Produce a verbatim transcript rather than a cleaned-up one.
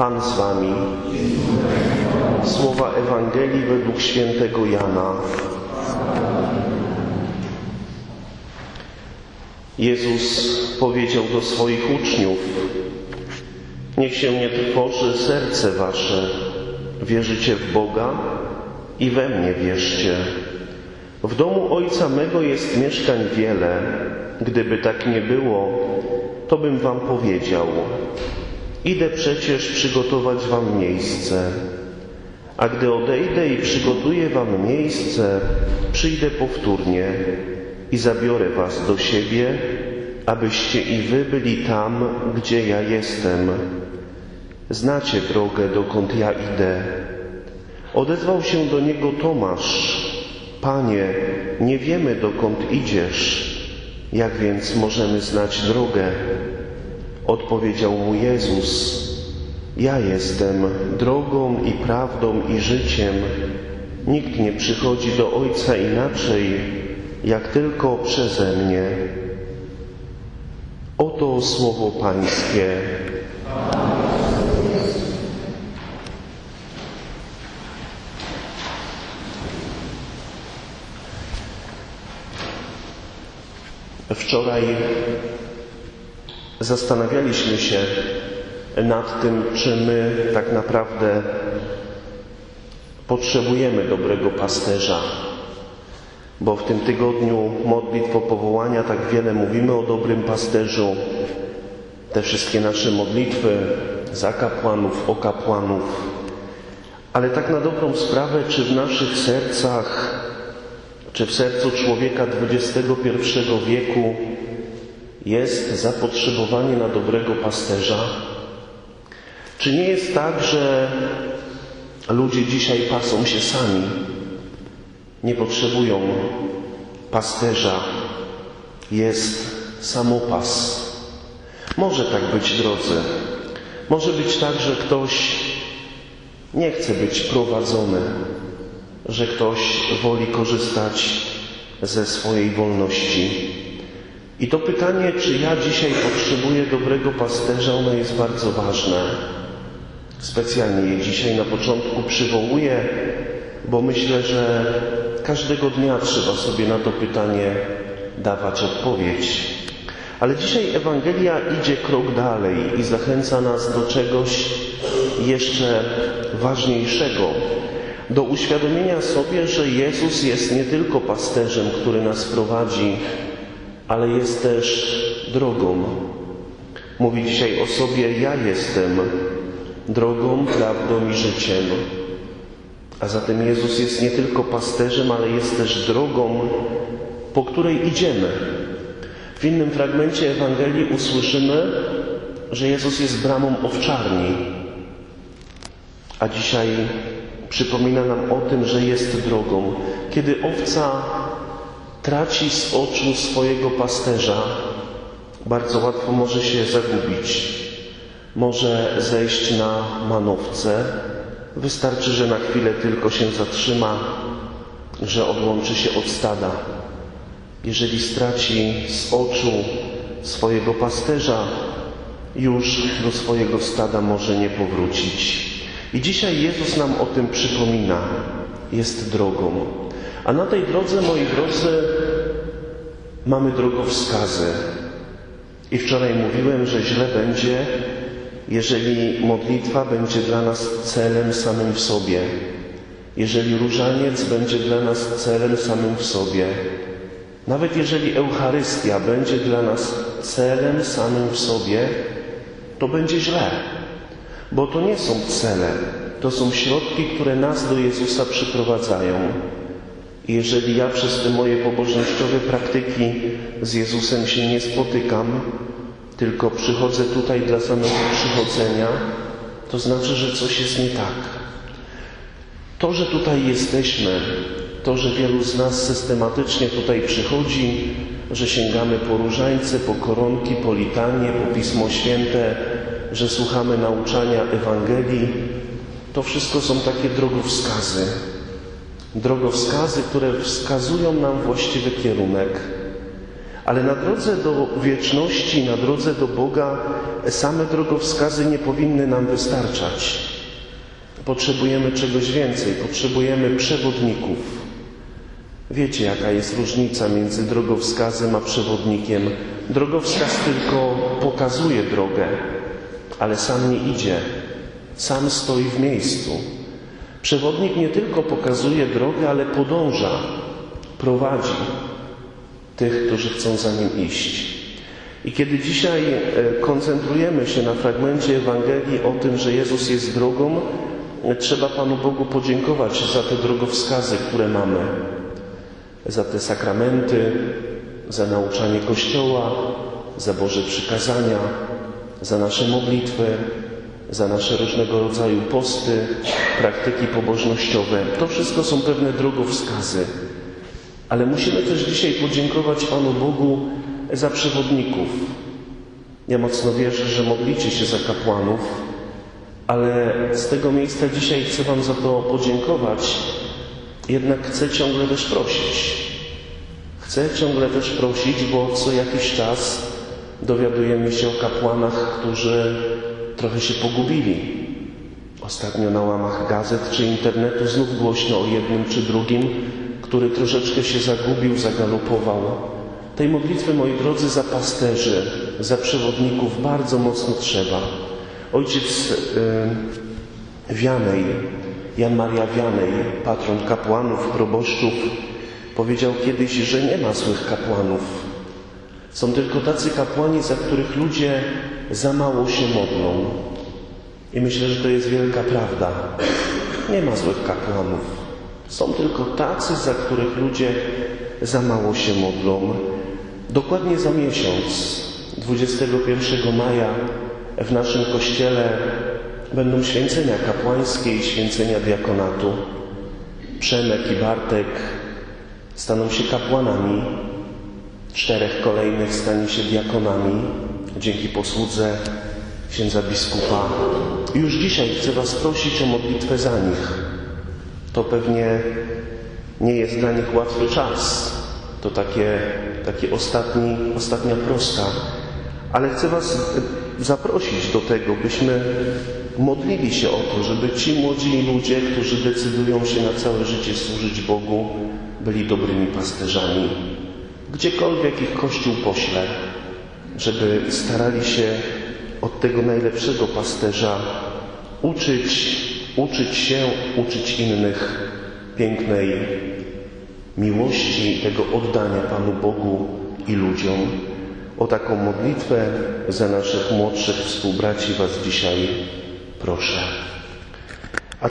Pan z wami. Słowa Ewangelii według świętego Jana. Jezus powiedział do swoich uczniów: niech się nie trwoży serce wasze. Wierzycie w Boga i we mnie wierzcie. W domu Ojca mego jest mieszkań wiele. Gdyby tak nie było, to bym wam powiedział. Idę przecież przygotować wam miejsce. A gdy odejdę i przygotuję wam miejsce, przyjdę powtórnie i zabiorę was do siebie, abyście i wy byli tam, gdzie ja jestem. Znacie drogę, dokąd ja idę. Odezwał się do niego Tomasz: Panie, nie wiemy, dokąd idziesz. Jak więc możemy znać drogę? Odpowiedział mu Jezus: ja jestem drogą i prawdą i życiem. Nikt nie przychodzi do Ojca inaczej, jak tylko przeze mnie. Oto słowo Pańskie. Wczoraj zastanawialiśmy się nad tym, czy my tak naprawdę potrzebujemy dobrego pasterza. Bo w tym tygodniu modlitw o powołania tak wiele mówimy o dobrym pasterzu. Te wszystkie nasze modlitwy za kapłanów, o kapłanów. Ale tak na dobrą sprawę, czy w naszych sercach, czy w sercu człowieka dwudziestego pierwszego wieku jest zapotrzebowanie na dobrego pasterza? Czy nie jest tak, że ludzie dzisiaj pasą się sami? Nie potrzebują pasterza. Jest samopas. Może tak być, drodzy. Może być tak, że ktoś nie chce być prowadzony, że ktoś woli korzystać ze swojej wolności. I to pytanie, czy ja dzisiaj potrzebuję dobrego pasterza, ono jest bardzo ważne. Specjalnie je dzisiaj na początku przywołuję, bo myślę, że każdego dnia trzeba sobie na to pytanie dawać odpowiedź. Ale dzisiaj Ewangelia idzie krok dalej i zachęca nas do czegoś jeszcze ważniejszego. Do uświadomienia sobie, że Jezus jest nie tylko pasterzem, który nas prowadzi, ale jest też drogą. Mówi dzisiaj o sobie: ja jestem drogą, prawdą i życiem. A zatem Jezus jest nie tylko pasterzem, ale jest też drogą, po której idziemy. W innym fragmencie Ewangelii usłyszymy, że Jezus jest bramą owczarni. A dzisiaj przypomina nam o tym, że jest drogą. Kiedy owca traci z oczu swojego pasterza, bardzo łatwo może się zagubić. Może zejść na manowce. Wystarczy, że na chwilę tylko się zatrzyma, że odłączy się od stada. Jeżeli straci z oczu swojego pasterza, już do swojego stada może nie powrócić. I dzisiaj Jezus nam o tym przypomina. Jest drogą. A na tej drodze, moi drodzy, mamy drogowskazy. I wczoraj mówiłem, że źle będzie, jeżeli modlitwa będzie dla nas celem samym w sobie. Jeżeli różaniec będzie dla nas celem samym w sobie. Nawet jeżeli Eucharystia będzie dla nas celem samym w sobie, to będzie źle. Bo to nie są cele, to są środki, które nas do Jezusa przyprowadzają. I jeżeli ja przez te moje pobożnościowe praktyki z Jezusem się nie spotykam, tylko przychodzę tutaj dla samego przychodzenia, to znaczy, że coś jest nie tak. To, że tutaj jesteśmy, to, że wielu z nas systematycznie tutaj przychodzi, że sięgamy po różańce, po koronki, po litanie, po Pismo Święte, że słuchamy nauczania Ewangelii, to wszystko są takie drogowskazy. Drogowskazy, które wskazują nam właściwy kierunek. Ale na drodze do wieczności, na drodze do Boga same drogowskazy nie powinny nam wystarczać. Potrzebujemy czegoś więcej, potrzebujemy przewodników. Wiecie, jaka jest różnica między drogowskazem a przewodnikiem. Drogowskaz tylko pokazuje drogę, ale sam nie idzie, sam stoi w miejscu. Przewodnik nie tylko pokazuje drogę, ale podąża, prowadzi tych, którzy chcą za nim iść. I kiedy dzisiaj koncentrujemy się na fragmencie Ewangelii o tym, że Jezus jest drogą, trzeba Panu Bogu podziękować za te drogowskazy, które mamy, za te sakramenty, za nauczanie Kościoła, za Boże przykazania, za nasze modlitwy, za nasze różnego rodzaju posty, praktyki pobożnościowe. To wszystko są pewne drogowskazy. Ale musimy też dzisiaj podziękować Panu Bogu za przewodników. Ja mocno wierzę, że modlicie się za kapłanów, ale z tego miejsca dzisiaj chcę Wam za to podziękować. Jednak chcę ciągle też prosić. Chcę ciągle też prosić, bo co jakiś czas dowiadujemy się o kapłanach, którzy trochę się pogubili. Ostatnio na łamach gazet czy internetu znów głośno o jednym czy drugim, który troszeczkę się zagubił, zagalopował. Tej modlitwy, moi drodzy, za pasterzy, za przewodników bardzo mocno trzeba. Ojciec yy, Wianej, Jan Maria Wianej, patron kapłanów, proboszczów, powiedział kiedyś, że nie ma złych kapłanów. Są tylko tacy kapłani, za których ludzie za mało się modlą. I myślę, że to jest wielka prawda. Nie ma złych kapłanów. Są tylko tacy, za których ludzie za mało się modlą. Dokładnie za miesiąc, dwudziestego pierwszego maja, w naszym kościele będą święcenia kapłańskie i święcenia diakonatu. Przemek i Bartek staną się kapłanami, czterech kolejnych stanie się diakonami dzięki posłudze księdza biskupa. Już dzisiaj chcę Was prosić o modlitwę za nich. To pewnie nie jest dla nich łatwy czas. To takie, takie ostatni, ostatnia prosta. Ale chcę Was zaprosić do tego, byśmy modlili się o to, żeby ci młodzi ludzie, którzy decydują się na całe życie służyć Bogu, byli dobrymi pasterzami. Gdziekolwiek ich Kościół pośle, żeby starali się od tego najlepszego pasterza uczyć, uczyć się, uczyć innych pięknej miłości, tego oddania Panu Bogu i ludziom. O taką modlitwę za naszych młodszych współbraci Was dzisiaj proszę.